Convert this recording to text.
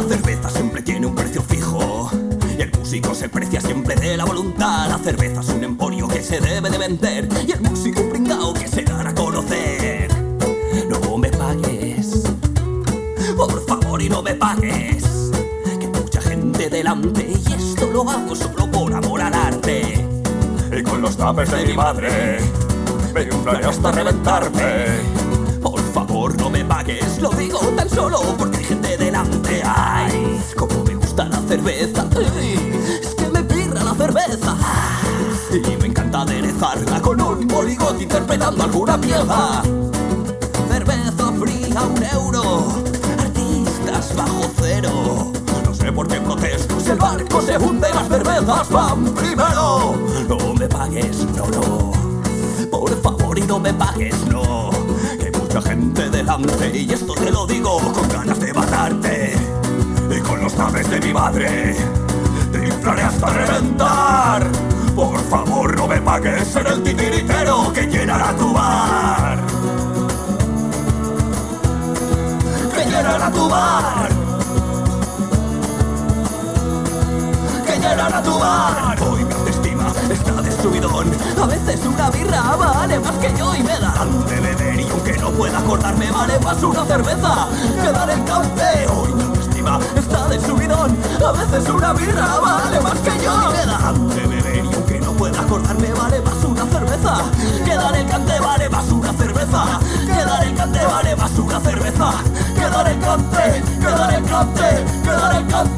cerveza siempre tiene un precio fijo y el músico se precia siempre de la voluntad. La cerveza es un emporio que se debe de vender y el músico un pringao que se dará a conocer. No me pagues, por favor, y no me pagues, que mucha gente delante y esto lo hago solo por amor al arte. Y con los tapes de mi madre me inflaré hasta reventarme. Por favor, no me pagues, lo digo tan solo porque hay gente delante. Ay, como me gusta la cerveza, es que me pirra la cerveza. Y me encanta aderezarla con un moligote interpretando alguna pieza. Cerveza fría, €1, artistas bajo cero. No sé por qué protesto, si el barco se hunde, las cervezas van primero. No me pagues, no, no, por favor, y no me pagues, no, que mucha gente delante y esto te lo digo con ganas de matarte. Y con los naves de mi madre te inflaré hasta reventar. Por favor, no me pagues en el titiritero que llenará tu bar. Que llenará tu bar. Que llenará tu bar. Hoy me autoestima está de subidón. A veces una birra vale más que yo y me dan de beber. Y aunque no pueda acordarme, vale más una cerveza que dar el cante. Hoy mi autoestima está de subidón. A veces una birra vale más que yo y me dan de beber. Y aunque no pueda acordarme, vale más una cerveza que dar el cante. Vale más una cerveza que dar el cante. Vale más una cerveza que dar el cante. Que dar el cante. Que dar el cante.